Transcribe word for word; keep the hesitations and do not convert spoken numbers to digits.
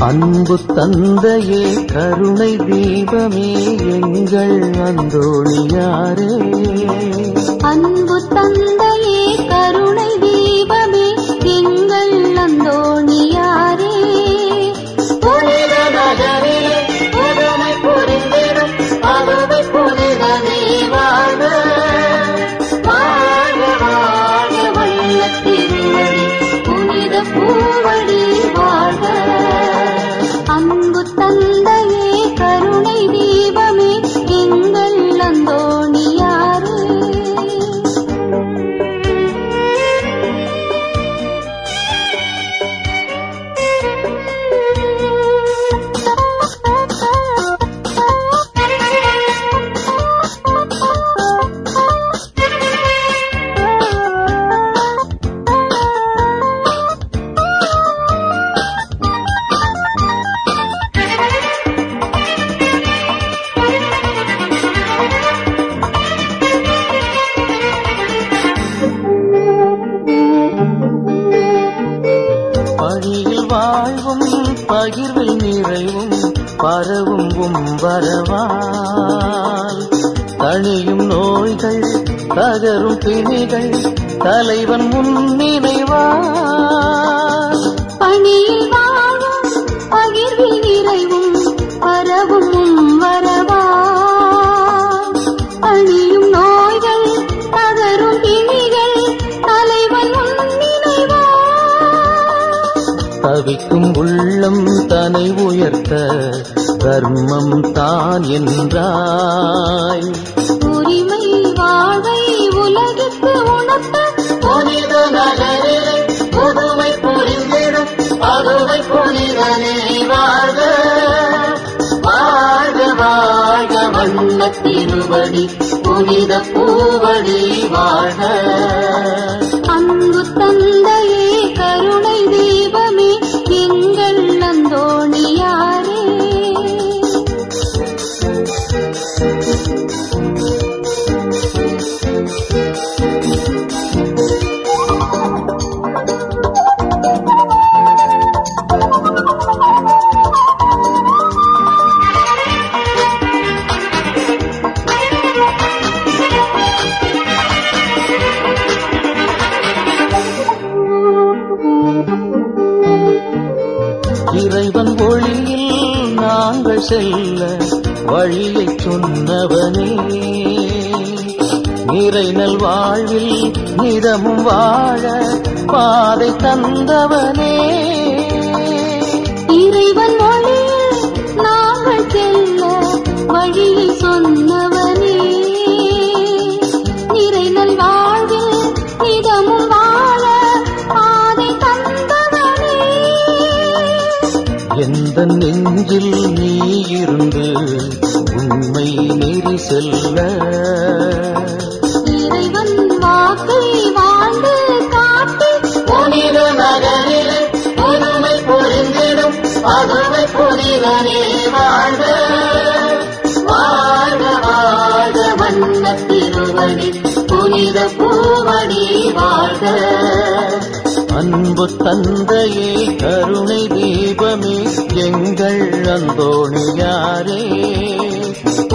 அன்பு தந்தையே கருணை தீபமே எங்கள் அந்தோணியாரே. அன்பு தந்தையே கருணை தீபமே எங்கள் அந்தோணியாரே. புனித நகரிலே புதுமை புரிந்திடும் அருமை புனிதனே வாழ்க. வாழ்க வாழ்க வல்ல திருவடி புனித பூவடி வாழ்க. அன்பு தந்தையே கருணை தீபமே எங்கள் அந்தோணியாரே. பணியில் வாழ்வும் பகிர்வில் நிறைவும் பரவும் உம்பரவால் தணியும் நோய்கள் தகரும் பிணிகள் தலைவன் முன்னினைவார். பணியில் வாழும் பகிர்வில் நிறைவும் பரவும் உம்பரவால் தணியும் நோய்கள் தகரும் பிணிகள் தலைவன் முன்னினைவார். தவிக்கும் உள்ளம் தனை உயர்த்த தர்மம் தான் என்றாய். உரிமை வாழ்வை உலகிற்கு உணர்த்த புனித நகரிலே புதுமை புரிந்திடும் அருமை புனிதனே வாழ்க. வாழ்க வாழ்க வண்ண திருவடி புனித பூவடி வாழ்க. அன்பு தந்தையே கருணை தீபமே எங்கள் அந்தோணியாரே. இறைவன் ஒளியில் நாங்கள் செல்ல வழியை சொன்னவனே. நிறைநல் வாழ்வில் நிதமும் வாழ பாதை தந்தவனே. இறைவன் ஒளியில் நாங்கள் செல்ல வழியை சொன்னவனே. நிறைநல் வாழ்வில் நிதமும் வாழ பாதை தந்தவனே. எந்த நெஞ்சில் நீ இருந்து உண்மை நெறி செல்ல இறைவன் வாக்கை வாழ்ந்து காட்டி புனித நகரிலே புதுமை புரிந்திடும் அருமை புனிதனே வாழ்க. வாழ்க வாழ்க வண்ண திருவடி புனித பூவடி வாழ்க. அன்பு தந்தையே கருணை தீபமே எங்கள் அந்தோணியாரே.